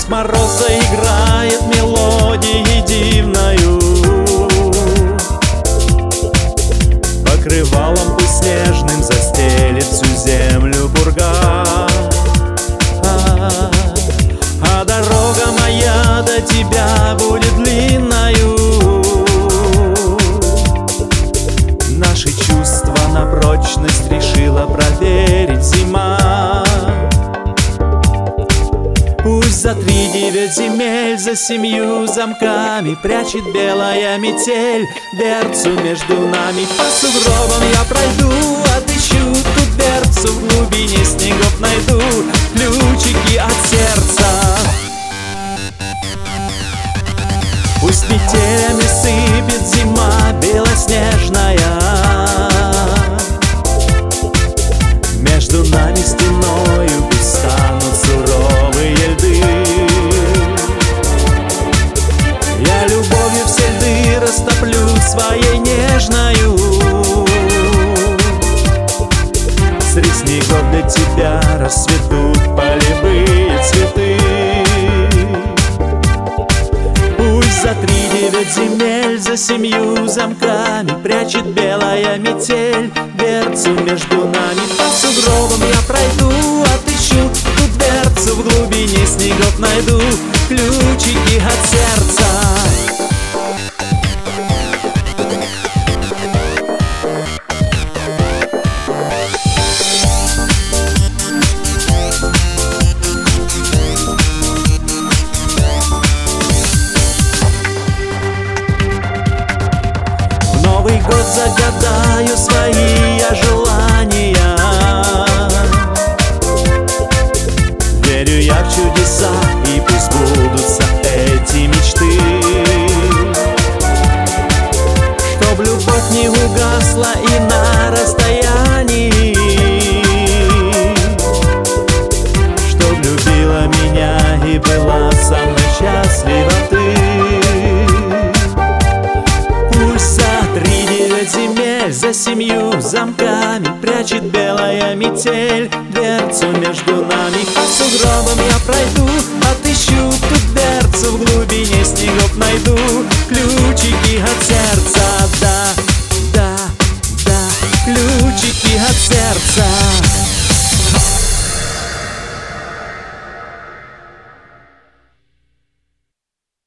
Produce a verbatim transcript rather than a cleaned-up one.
Пусть мороз заиграет мелодией дивною, покрывалом пусть снежным застелит всю землю бурга. А, а дорога моя до тебя будет длинною. Наши чувства на прочность решила проверить зима. Пусть за три девять земель, за семью замками прячет белая метель дверцу между нами. По сугробам я пройду, отыщу ту дверцу, в глубине снегов найду ключики от сердца. Пусть метелями сыпет зима белоснежная, между нами стеною пусть станут суровые льды. Я любовью все льды растоплю своей нежною. Среди снегов для тебя расцветут полевые цветы. Пусть за три девять земель, за семью замками прячет белая метель дверцу между нами. По сугробам я пройду, отыщу ту дверцу, в глубине снегов найду ключики от сердца. Новый год загадаю свои я желания. Верю я в чудеса, и пусть сбудутся эти мечты. Чтоб любовь не угасла и на расстоянии, чтоб любила меня и была со мной счастлива ты. Земель за семью замками прячет белая метель дверцу между нами. По сугробам я пройду, отыщу ту дверцу, в глубине снегов найду